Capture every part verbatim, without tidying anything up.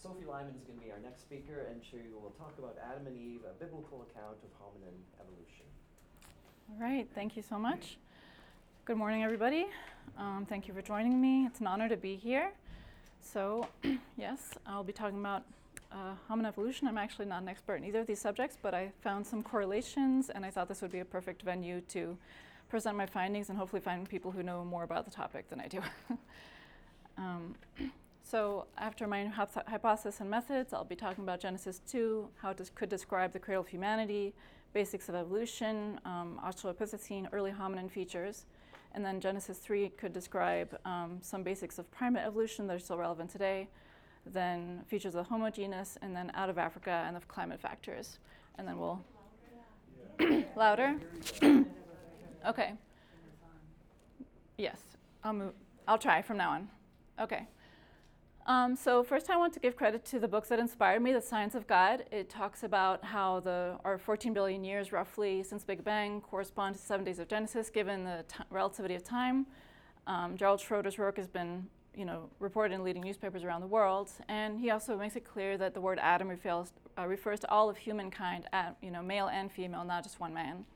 Sophie Lyman is going to be our next speaker, and she will talk about Adam and Eve, a biblical account of hominin evolution. All right, thank you so much. Good morning, everybody. Um, thank you for joining me. It's an honor to be here. So, yes, I'll be talking about uh, hominin evolution. I'm actually not an expert in either of these subjects, but I found some correlations, and I thought this would be a perfect venue to present my findings and hopefully find people who know more about the topic than I do. um, so, after my hypo- hypothesis and methods, I'll be talking about Genesis two, how it could describe the cradle of humanity, basics of evolution, um, Australopithecine, early hominin features. And then Genesis three could describe um, some basics of primate evolution that are still relevant today, then features of the Homo genus, and then out of Africa and of climate factors. And then we'll... Louder? Okay. Yes, I'll move. I'll try from now on. Okay. Um, so first I want to give credit to the books that inspired me, The Science of God. It talks about how the our fourteen billion years roughly since Big Bang correspond to seven days of Genesis given the t- relativity of time. Um, Gerald Schroeder's work has been you know, reported in leading newspapers around the world, and he also makes it clear that the word Adam refers, uh, refers to all of humankind, at, you know, male and female, not just one man.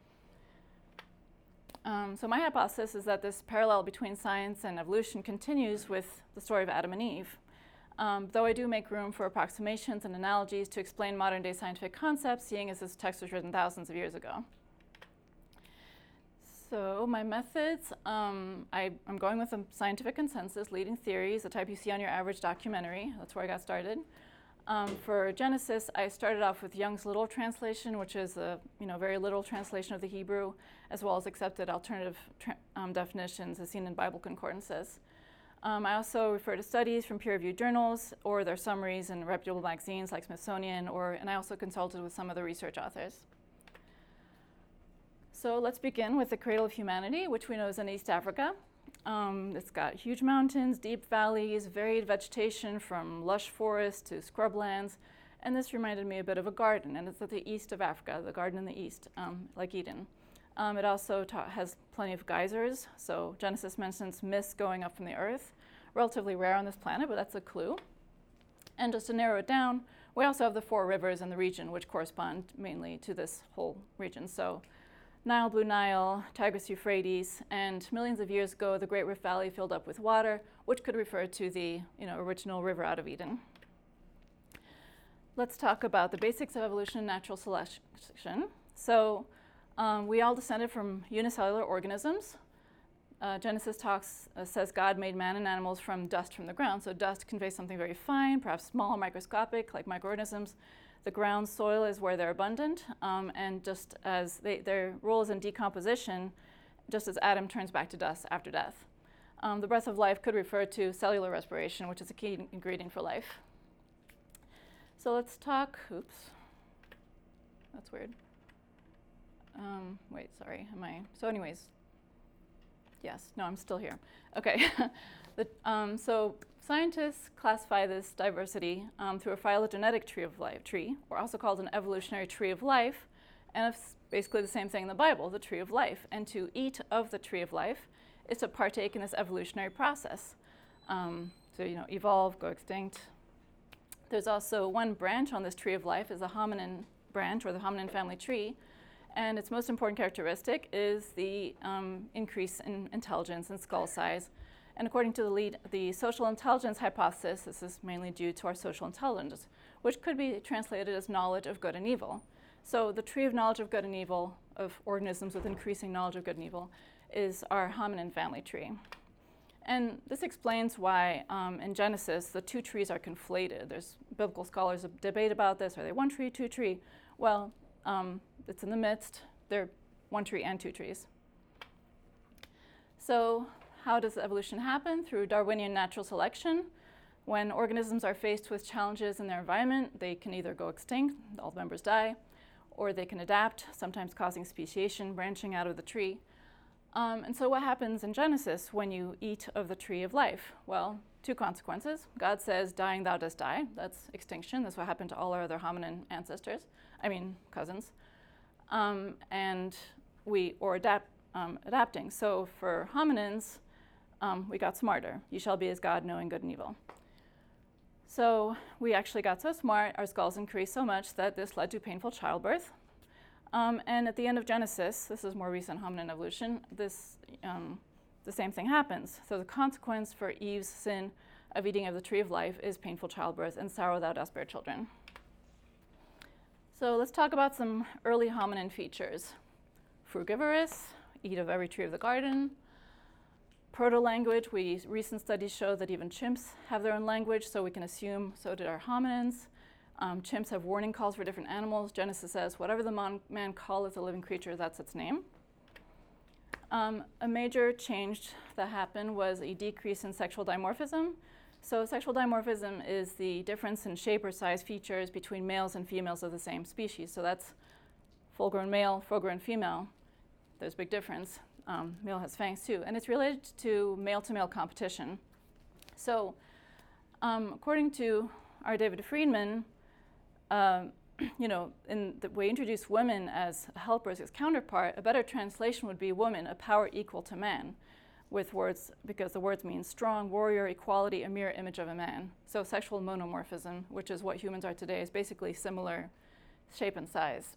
Um, so my hypothesis is that this parallel between science and evolution continues with the story of Adam and Eve. Um, though I do make room for approximations and analogies to explain modern-day scientific concepts, seeing as this text was written thousands of years ago. So my methods, um, I, I'm going with a scientific consensus, leading theories, the type you see on your average documentary. That's where I got started. Um, for Genesis, I started off with Young's literal translation, which is a you know, very literal translation of the Hebrew, as well as accepted alternative tra- um, definitions as seen in Bible concordances. Um, I also refer to studies from peer-reviewed journals or their summaries in reputable magazines like Smithsonian, or, and I also consulted with some of the research authors. So let's begin with the cradle of humanity, which we know is in East Africa. Um, it's got huge mountains, deep valleys, varied vegetation from lush forests to scrublands, and this reminded me a bit of a garden, and it's at the east of Africa, the garden in the east, um, like Eden. Um, it also ta- has plenty of geysers, so Genesis mentions mist going up from the earth, relatively rare on this planet, but that's a clue. And just to narrow it down, we also have the four rivers in the region, which correspond mainly to this whole region. So Nile, Blue Nile, Tigris, Euphrates, and millions of years ago, the Great Rift Valley filled up with water, which could refer to the you know, original river out of Eden. Let's talk about the basics of evolution and natural selection. So um, we all descended from unicellular organisms. Uh, Genesis talks uh, says God made man and animals from dust from the ground. So dust conveys something very fine, perhaps small, microscopic, like microorganisms. The ground soil is where they're abundant, um, and just as they, their role is in decomposition, just as Adam turns back to dust after death. Um, the breath of life could refer to cellular respiration, which is a key ingredient for life. So let's talk, oops, that's weird. Um, wait, sorry, am I, so anyways, yes, no, I'm still here. Okay, the, um, so scientists classify this diversity um, through a phylogenetic tree of life, tree, or also called an evolutionary tree of life, and it's basically the same thing in the Bible, the tree of life. And to eat of the tree of life is to partake in this evolutionary process. Um, so, you know, evolve, go extinct. There's also one branch on this tree of life is the hominin branch, or the hominin family tree, and its most important characteristic is the um, increase in intelligence and skull size. And according to the lead, the social intelligence hypothesis, this is mainly due to our social intelligence, which could be translated as knowledge of good and evil. So the tree of knowledge of good and evil, of organisms with increasing knowledge of good and evil, is our hominin family tree. And this explains why um, in Genesis the two trees are conflated. There's biblical scholars debate about this. Are they one tree, two tree? Well, um, it's in the midst. They're one tree and two trees. So how does evolution happen? Through Darwinian natural selection. When organisms are faced with challenges in their environment, they can either go extinct, all the members die, or they can adapt, sometimes causing speciation, branching out of the tree. Um, and so what happens in Genesis when you eat of the tree of life? Well, two consequences. God says, dying thou dost die. That's extinction. That's what happened to all our other hominin ancestors. I mean, cousins. Um, and we, or adapt, um, adapting. So for hominins, um, we got smarter. You shall be as God, knowing good and evil. So we actually got so smart, our skulls increased so much that this led to painful childbirth. Um, and at the end of Genesis, this is more recent hominin evolution, this, um, the same thing happens. So the consequence for Eve's sin of eating of the tree of life is painful childbirth and sorrow thou dost bear children. So let's talk about some early hominin features. Frugivorous, eat of every tree of the garden. Proto-language, we, recent studies show that even chimps have their own language, so we can assume so did our hominins. Um, chimps have warning calls for different animals. Genesis says, whatever the mon- man calleth a living creature, that's its name. Um, a major change that happened was a decrease in sexual dimorphism. So sexual dimorphism is the difference in shape or size features between males and females of the same species. So that's full-grown male, full-grown female. There's a big difference. Um, male has fangs too. And it's related to male-to-male competition. So um, according to our David Friedman, um, you know, in the, we introduce women as helpers, as counterpart. A better translation would be woman, a power equal to man, with words, because the words mean strong, warrior, equality, a mirror image of a man. So sexual monomorphism, which is what humans are today, is basically similar shape and size.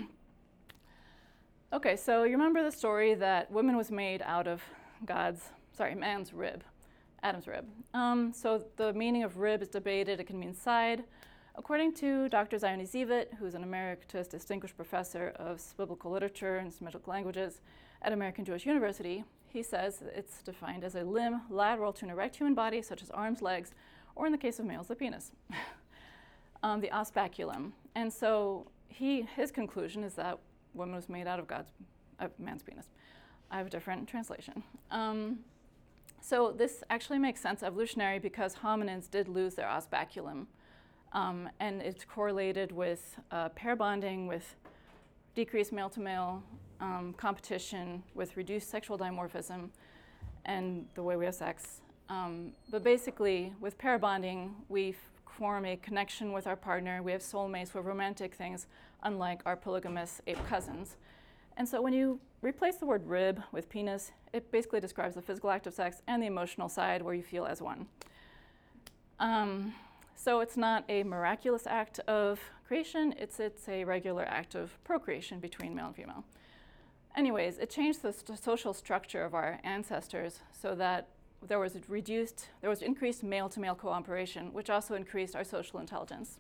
Okay, so you remember the story that woman was made out of God's, sorry, man's rib, Adam's rib. Um, so the meaning of rib is debated. It can mean side. According to Doctor Zioni Zivit, who's an Emeritus Distinguished Professor of Biblical Literature and Semitic Languages at American Jewish University, he says it's defined as a limb lateral to an erect human body, such as arms, legs, or in the case of males, the penis, um, the os baculum. And so he, his conclusion is that woman was made out of God's, uh, man's penis. I have a different translation. Um, so this actually makes sense evolutionary because hominins did lose their os baculum. Um, and it's correlated with uh, pair bonding, with decreased male-to-male um, competition, with reduced sexual dimorphism, and the way we have sex. Um, but basically, with pair bonding, we form a connection with our partner. We have soulmates, we have romantic things, unlike our polygamous ape cousins. And so when you replace the word rib with penis, it basically describes the physical act of sex and the emotional side where you feel as one. Um, So it's not a miraculous act of creation, it's, it's a regular act of procreation between male and female. Anyways, it changed the st- social structure of our ancestors so that there was reduced, there was increased male-to-male cooperation, which also increased our social intelligence.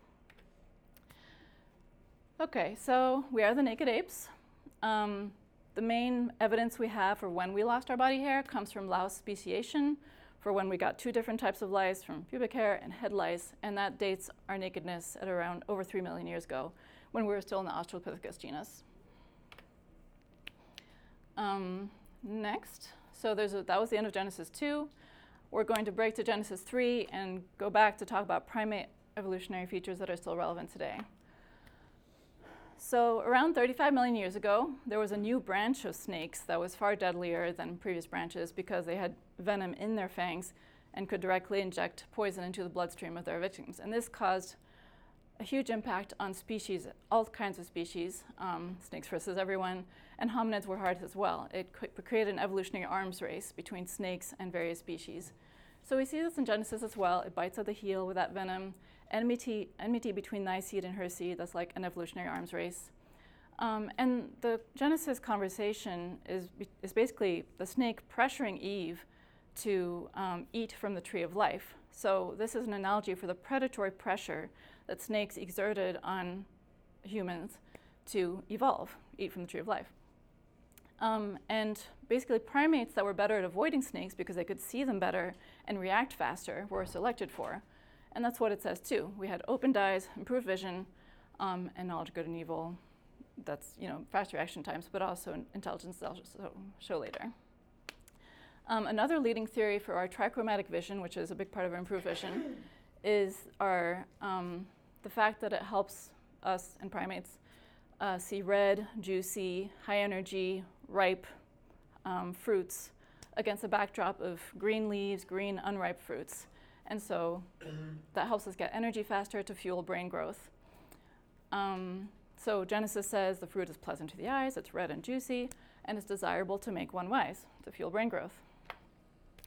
Okay, so we are the naked apes. Um, the main evidence we have for when we lost our body hair comes from louse speciation, for when we got two different types of lice from pubic hair and head lice, and that dates our nakedness at around over three million years ago, when we were still in the Australopithecus genus. Um, next, so there's a, that was the end of Genesis two. We're going to break to Genesis three and go back to talk about primate evolutionary features that are still relevant today. So around thirty-five million years ago, there was a new branch of snakes that was far deadlier than previous branches because they had venom in their fangs and could directly inject poison into the bloodstream of their victims. And this caused a huge impact on species, all kinds of species, um, snakes versus everyone, and hominids were hard as well. It c- created an evolutionary arms race between snakes and various species. So we see this in Genesis as well. It bites at the heel with that venom. Enmity, enmity between thy seed and her seed, that's like an evolutionary arms race. Um, and the Genesis conversation is, is basically the snake pressuring Eve to um, eat from the tree of life. So this is an analogy for the predatory pressure that snakes exerted on humans to evolve, eat from the tree of life. Um, and basically primates that were better at avoiding snakes because they could see them better and react faster were selected for. And that's what it says too. We had opened eyes, improved vision, um, and knowledge of good and evil. That's, you know, fast reaction times, but also in intelligence I'll so show later. Um, another leading theory for our trichromatic vision, which is a big part of our improved vision, is our, um, the fact that it helps us and primates uh, see red, juicy, high energy, ripe um, fruits against a backdrop of green leaves, green unripe fruits. And so that helps us get energy faster to fuel brain growth. Um, so Genesis says the fruit is pleasant to the eyes, it's red and juicy, and it's desirable to make one wise, to fuel brain growth.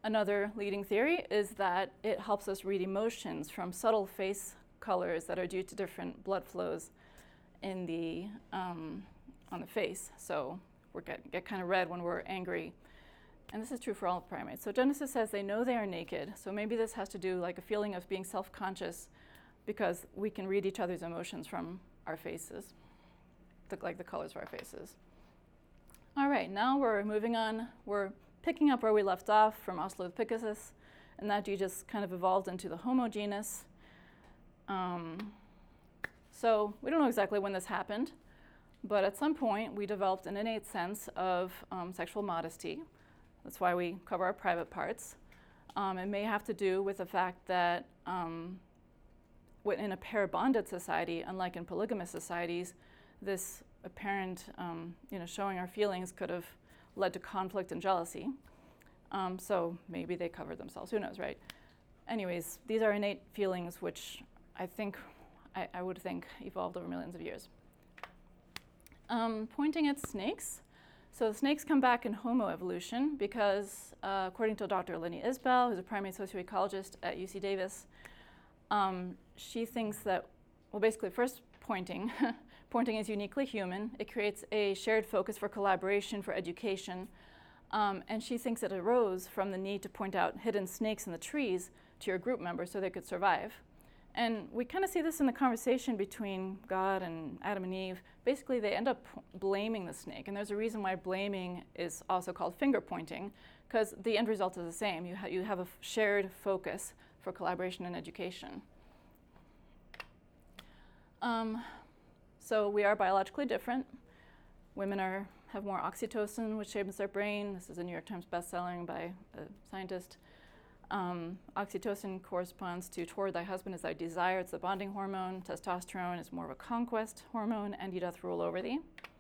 another leading theory is that it helps us read emotions from subtle face colors that are due to different blood flows in the um, on the face. So we get, get kind of red when we're angry. And this is true for all primates. So Genesis says they know they are naked. So maybe this has to do like a feeling of being self-conscious because we can read each other's emotions from our faces, the, like the colors of our faces. All right, now we're moving on. We're picking up where we left off from Australopithecus, and that you just kind of evolved into the Homo genus. Um, so we don't know exactly when this happened, but at some point we developed an innate sense of um, sexual modesty. That's why we cover our private parts. Um, it may have to do with the fact that um, in a pair-bonded society, unlike in polygamous societies, this apparent, um, you know, showing our feelings could have led to conflict and jealousy. Um, so maybe they covered themselves, who knows, right? Anyways, these are innate feelings which I think, I, I would think, evolved over millions of years. Um, pointing at snakes. So the snakes come back in Homo evolution because, uh, according to Doctor Lenny Isbell, who's a primate socioecologist at U C Davis, um, she thinks that, well, basically, first pointing, pointing is uniquely human. It creates a shared focus for collaboration, for education, um, and she thinks it arose from the need to point out hidden snakes in the trees to your group members so they could survive. And we kind of see this in the conversation between God and Adam and Eve. Basically, they end up p- blaming the snake. And there's a reason why blaming is also called finger pointing, because the end result is the same. You, ha- you have a f- shared focus for collaboration and education. Um, so we are biologically different. Women are have more oxytocin, which shapes their brain. This is a New York Times bestselling by a scientist. Um, oxytocin corresponds to toward thy husband is thy desire. It's the bonding hormone. Testosterone is more of a conquest hormone, and he doth rule over thee.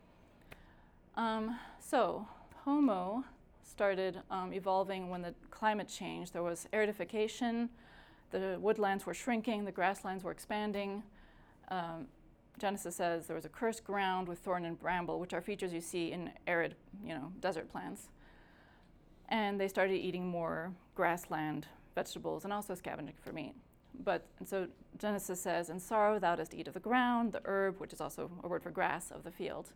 Um, so Homo started um, evolving when the climate changed. There was aridification. The woodlands were shrinking. The grasslands were expanding. Um, Genesis says there was a cursed ground with thorn and bramble, which are features you see in arid, you know, desert plants. And they started eating more grassland vegetables and also scavenging for meat. But and so Genesis says, in sorrow thou dost eat of the ground, the herb, which is also a word for grass, of the field.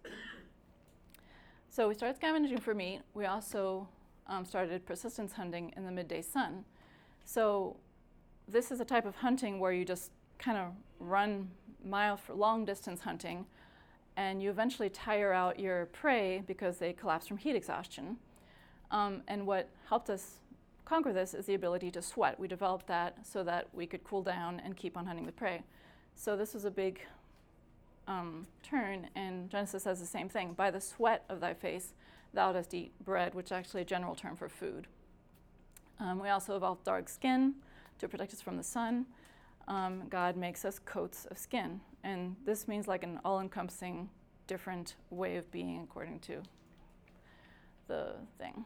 So we started scavenging for meat. We also um, started persistence hunting in the midday sun. So this is a type of hunting where you just kind of run mile for long distance hunting, and you eventually tire out your prey because they collapse from heat exhaustion. Um, and what helped us conquer this is the ability to sweat. We developed that so that we could cool down and keep on hunting the prey. So this was a big um, turn, and Genesis says the same thing. By the sweat of thy face, thou dost eat bread, which is actually a general term for food. Um, we also evolved dark skin to protect us from the sun. Um, God makes us coats of skin, and this means like an all-encompassing different way of being according to the thing.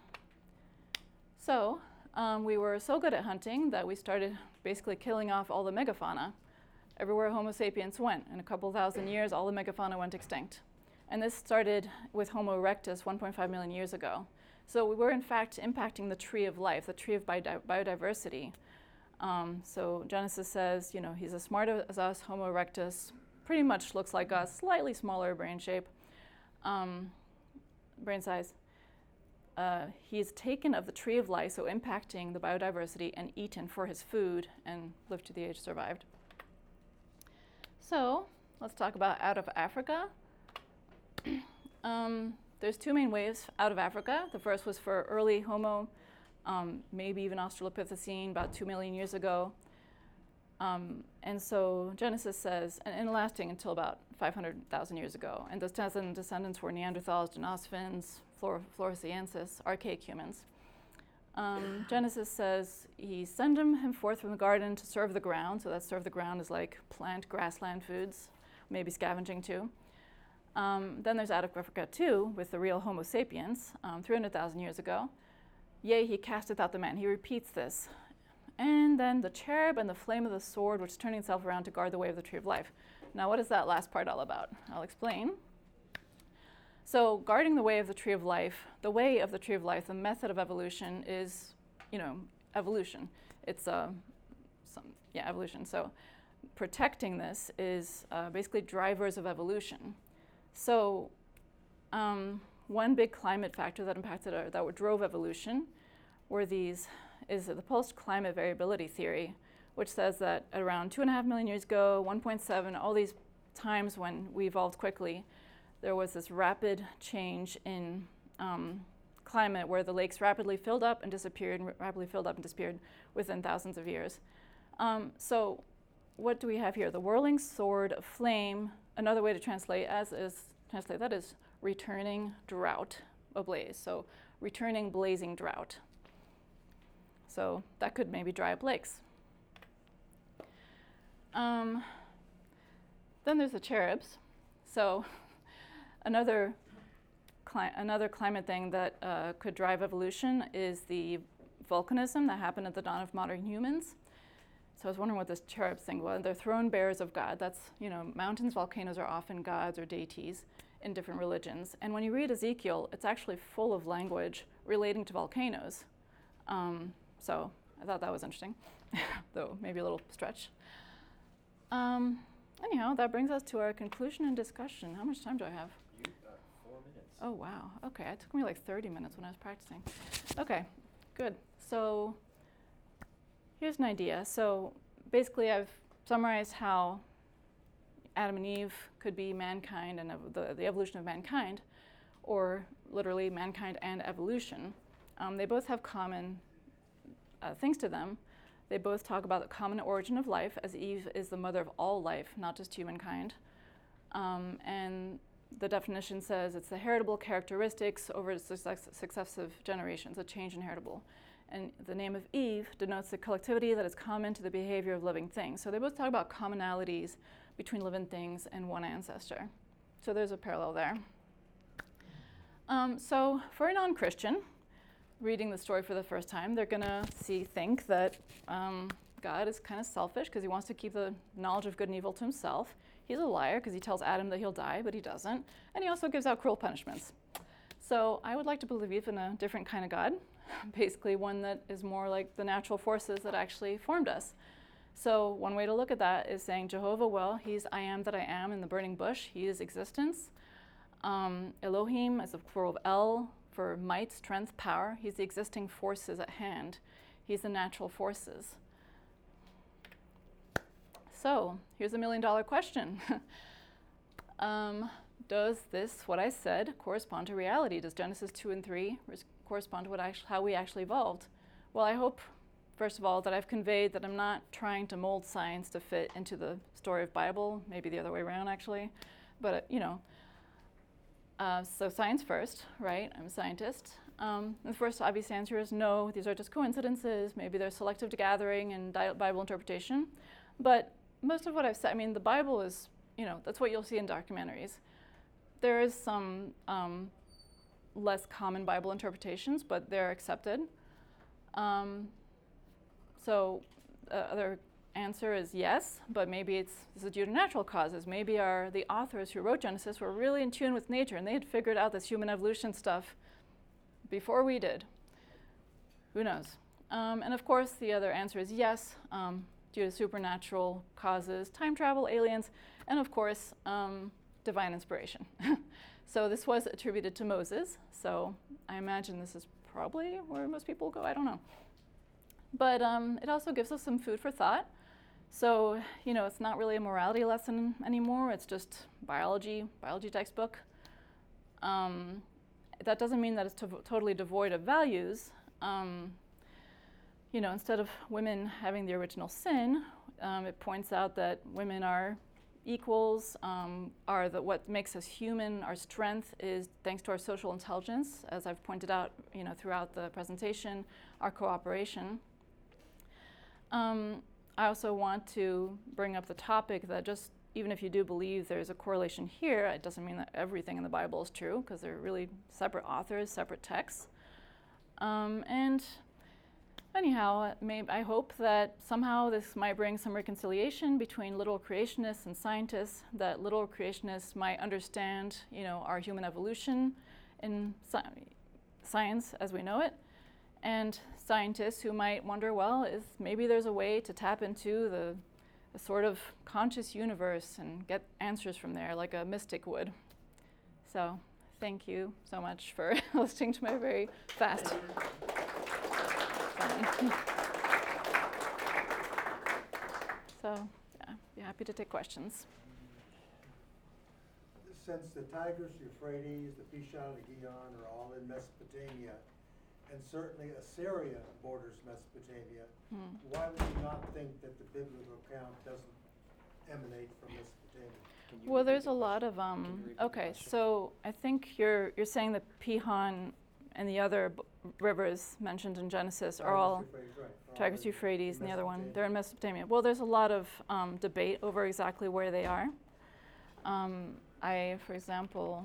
So um, we were so good at hunting that we started basically killing off all the megafauna. Everywhere Homo sapiens went, in a couple thousand years, all the megafauna went extinct. And this started with Homo erectus one point five million years ago. So we were in fact impacting the tree of life, the tree of biodi- biodiversity. Um, so Genesis says, you know, he's as smart as us, Homo erectus, pretty much looks like us, slightly smaller brain shape, um, brain size. Uh, he's taken of the tree of life, so impacting the biodiversity, and eaten for his food, and lived to the age survived. So let's talk about out of Africa. um, there's two main waves out of Africa. The first was for early Homo, um, maybe even Australopithecine, about two million years ago. Um, and so Genesis says, and, and lasting until about five hundred thousand years ago. And those descendants were Neanderthals, Denisovans, Flor- Floresiensis, archaic humans. Um, Genesis says he sent him, him forth from the garden to serve the ground. So that serve the ground is like plant, grassland foods, maybe scavenging too. Um, then there's out of Africa too, with the real Homo sapiens, um, three hundred thousand years ago. Yea, he casteth out the man. He repeats this. And then the cherub and the flame of the sword, which is turning itself around to guard the way of the tree of life. Now, what is that last part all about? I'll explain. So, guarding the way of the tree of life, the way of the tree of life, the method of evolution is, you know, evolution. It's uh, some yeah evolution. So protecting this is uh, basically drivers of evolution. So um, one big climate factor that impacted or that drove evolution were these is the pulsed climate variability theory, which says that at around two and a half million years ago, one point seven, all these times when we evolved quickly, there was this rapid change in um, climate where the lakes rapidly filled up and disappeared, and rapidly filled up and disappeared within thousands of years. Um, so what do we have here? The whirling sword of flame, another way to translate as is translate that is returning drought ablaze. So returning blazing drought. So that could maybe dry up lakes. Um, then there's the cherubs. So another cli- another climate thing that uh, could drive evolution is the volcanism that happened at the dawn of modern humans. So I was wondering what this cherubs thing was. They're throne bearers of God. That's, you know, mountains, volcanoes are often gods or deities in different religions. And when you read Ezekiel, it's actually full of language relating to volcanoes. Um, so I thought that was interesting, though maybe a little stretch. Um, anyhow, that brings us to our conclusion and discussion. How much time do I have? You've got four minutes. Oh, wow. Okay, it took me like thirty minutes when I was practicing. Okay, good. So here's an idea. So basically I've summarized how Adam and Eve could be mankind and ev- the, the evolution of mankind, or literally mankind and evolution. Um, they both have common uh, things to them. They both talk about the common origin of life, as Eve is the mother of all life, not just humankind. Um, and the definition says it's the heritable characteristics over success- successive generations, a change in heritable. And the name of Eve denotes the collectivity that is common to the behavior of living things. So they both talk about commonalities between living things and one ancestor. So there's a parallel there. Um, so for a non-Christian, reading the story for the first time, they're gonna see, think that um, God is kind of selfish because he wants to keep the knowledge of good and evil to himself. He's a liar because he tells Adam that he'll die, but he doesn't. And he also gives out cruel punishments. So I would like to believe in a different kind of God, basically one that is more like the natural forces that actually formed us. So one way to look at that is saying Jehovah, well, he's I am that I am in the burning bush. He is existence. Um, Elohim is the plural of El for might, strength, power. He's the existing forces at hand. He's the natural forces. So here's a million dollar question. um, does this, what I said, correspond to reality? Does Genesis two and three res- correspond to what actually, how we actually evolved? Well, I hope, first of all, that I've conveyed that I'm not trying to mold science to fit into the story of Bible, maybe the other way around actually, but uh, you know. Uh, so science first, right? I'm a scientist. Um, the first obvious answer is no, these are just coincidences. Maybe they're selective to gathering and di- Bible interpretation. But most of what I've said, I mean, the Bible is, you know, that's what you'll see in documentaries. There is some um, less common Bible interpretations, but they're accepted. Um, so the other answer is yes, but maybe it's this is due to natural causes. Maybe our the authors who wrote Genesis were really in tune with nature and they had figured out this human evolution stuff before we did. Who knows? Um, and of course, the other answer is yes, um, due to supernatural causes, time travel, aliens, and of course, um, divine inspiration. So this was attributed to Moses, so I imagine this is probably where most people go, I don't know. But um, it also gives us some food for thought. So, you know, it's not really a morality lesson anymore, it's just biology, biology textbook. Um, that doesn't mean that it's to- totally devoid of values. Um, you know, instead of women having the original sin, um, it points out that women are equals, um, are the, what makes us human. Our strength is thanks to our social intelligence, as I've pointed out, you know, throughout the presentation, our cooperation. Um, I also want to bring up the topic that just even if you do believe there's a correlation here, it doesn't mean that everything in the Bible is true, because they're really separate authors, separate texts. Um, and anyhow, may, I hope that somehow this might bring some reconciliation between literal creationists and scientists, that literal creationists might understand, you know, our human evolution in sci- science as we know it, and scientists who might wonder, well, is maybe there's a way to tap into the, the sort of conscious universe and get answers from there, like a mystic would. So, thank you so much for listening to my very fast. So, yeah, be happy to take questions. Since the Tigris, Euphrates, the Pishon, the Gihon are all in Mesopotamia, and certainly Assyria borders Mesopotamia, Hmm. why would you not think that the biblical account doesn't emanate from Mesopotamia? Can you Well, repeat there's the a lot question? of Can um. you repeat the Okay, question? so I think you're you're saying the Pihon and the other b- rivers mentioned in Genesis are all Tigris, Euphrates, right, are all Tigris, in Euphrates, and the other one Mesopotamia. they're in Mesopotamia. Well, there's a lot of um, debate over exactly where they are. Um, I, for example,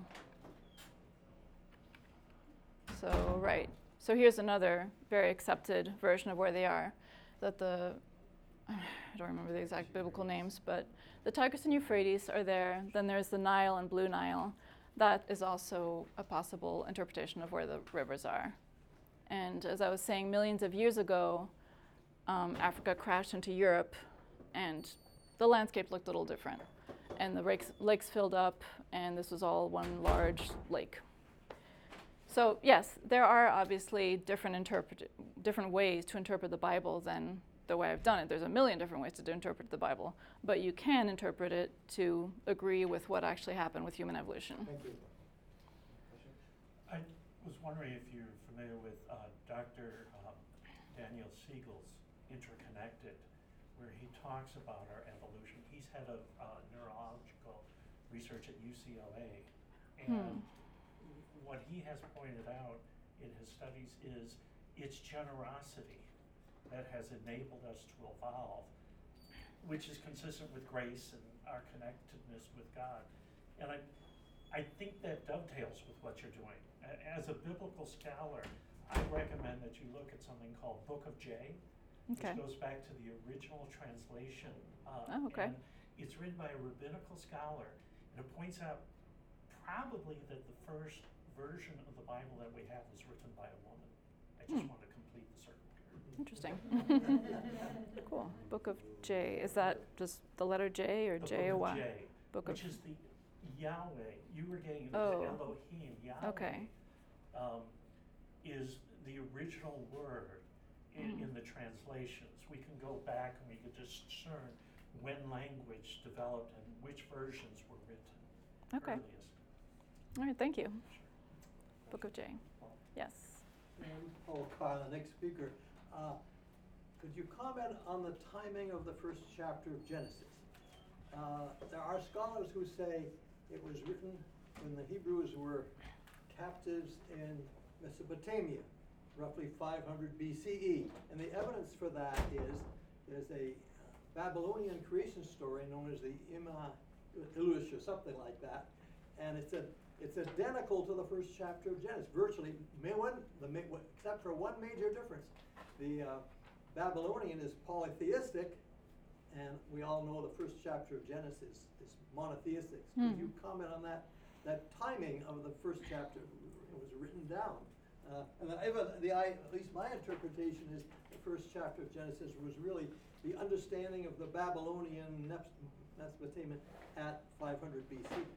so right. So here's another very accepted version of where they are, that the I don't remember the exact biblical names, but the Tigris and Euphrates are there. Then there's the Nile and Blue Nile. That is also a possible interpretation of where the rivers are. And as I was saying, millions of years ago, um, Africa crashed into Europe, and the landscape looked a little different. And the lakes, lakes filled up, and this was all one large lake. So yes, there are obviously different interpret different ways to interpret the Bible than the way I've done it. There's a million different ways to do- interpret the Bible, but you can interpret it to agree with what actually happened with human evolution. Thank you. I was wondering if you're familiar with uh, Doctor Um, Daniel Siegel's Interconnected, where he talks about our evolution. He's head of uh, neurological research at U C L A, and what he has pointed out in his studies is it's generosity that has enabled us to evolve, which is consistent with grace and our connectedness with God. And I, I think that dovetails with what you're doing. A- As a biblical scholar, I recommend that you look at something called Book of J, Okay. which goes back to the original translation. Uh, Oh, okay. And it's written by a rabbinical scholar, and it points out probably that the first version of the Bible that we have was written by a woman. I just Hmm. want to complete the circle here. Interesting. Cool. Book of J. Is that just the letter J or The J O Book Y? of J, Book which of. is the Yahweh. You were getting Oh. the Elohim. Yahweh Okay. um, is the original word in, Mm. in the translations. We can go back and we can discern when language developed and which versions were written Okay. earliest. All right. Thank you. Book of J. Yes. And Paul Kyle, the next speaker. Uh, Could you comment on the timing of the first chapter of Genesis? Uh, There are scholars who say it was written when the Hebrews were captives in Mesopotamia, roughly five hundred B C E. And the evidence for that is, there's a Babylonian creation story known as the Ima Ilush or something like that. And it's a, it's identical to the first chapter of Genesis, virtually, may one, the, ma- except for one major difference. The uh, Babylonian is polytheistic, and we all know the first chapter of Genesis is monotheistic. Hmm. Could you comment on that, that timing of the first chapter was written down? Uh, and the, even the, I, at least my interpretation is the first chapter of Genesis was really the understanding of the Babylonian Nes- Mesopotamia at five hundred B C.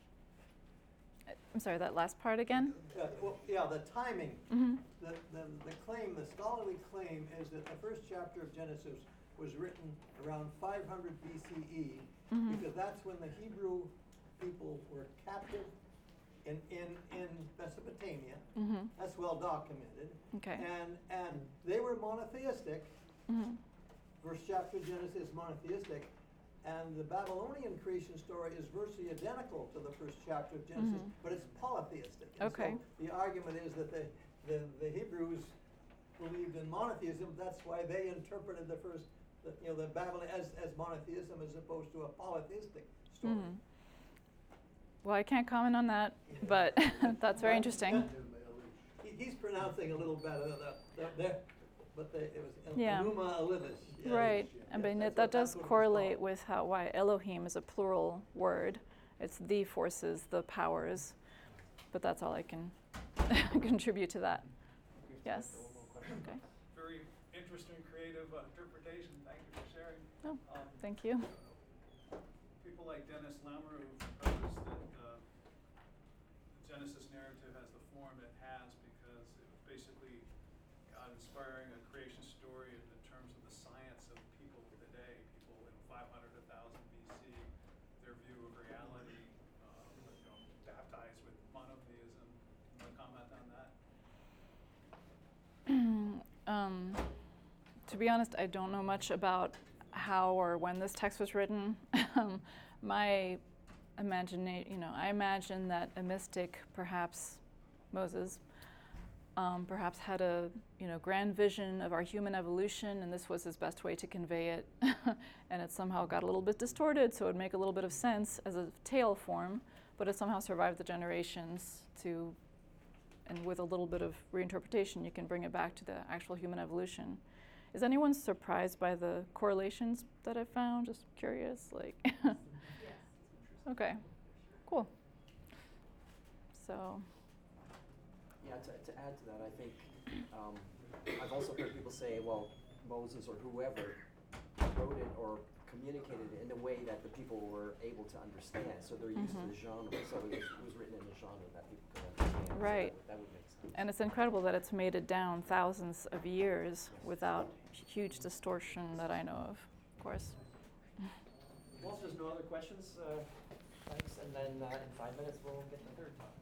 I'm sorry. That last part again. Uh, well, yeah, the timing. Mm-hmm. The, the, the claim, the scholarly claim is that the first chapter of Genesis was written around five hundred B C E, Mhm. because that's when the Hebrew people were captive in, in, in Mesopotamia. Mm-hmm. That's well documented. Okay. And, and they were monotheistic. Mm-hmm. First chapter of Genesis is monotheistic. And the Babylonian creation story is virtually identical to the first chapter of Genesis, Mhm. but it's polytheistic. And Okay. so the argument is that the, the, the Hebrews believed in monotheism. That's why they interpreted the first, the, you know, the Babylon as, as monotheism as opposed to a polytheistic story. Mhm. Well, I can't comment on that, but that's very interesting. He, he's pronouncing a little better. The, the, the, but the, it was Yeah. Enuma Elish. Yeah, Right. yeah, I mean, that's that what- does that's what it was correlate called. with how why Elohim is a plural word. It's the forces, the powers. But that's all I can contribute to that. Yes. Okay. Very interesting, creative uh, interpretation. Thank you for sharing. Oh, Um, thank you. People like Dennis Lammer who proposed that uh, the Genesis narrative has the form it has because it was basically God inspiring a creation story in the terms of the science of people today. People in five hundred, one thousand B C, their view of reality, uh, you know, baptized with monotheism. Can you comment on that? um, to be honest, I don't know much about how or when this text was written. Um, my imagination, you know, I imagine that a mystic, perhaps Moses, um, perhaps had a, you know, grand vision of our human evolution, and this was his best way to convey it. And it somehow got a little bit distorted, so it would make a little bit of sense as a tale form, but it somehow survived the generations to, and with a little bit of reinterpretation, you can bring it back to the actual human evolution. Is anyone surprised by the correlations that I found? Just curious, like. Okay, cool. So. Yeah, to, to add to that, I think, um, I've also heard people say, well, Moses or whoever wrote it or communicated it in a way that the people were able to understand. So they're used Mhm. to the genre, so it was, it was written in a genre that people could understand. So Right. that, would- that would make sense. And it's incredible that it's made it down thousands of years without huge distortion that I know of, of course. Well, if there's no other questions, uh, thanks, and then uh, in five minutes we'll get the third talk.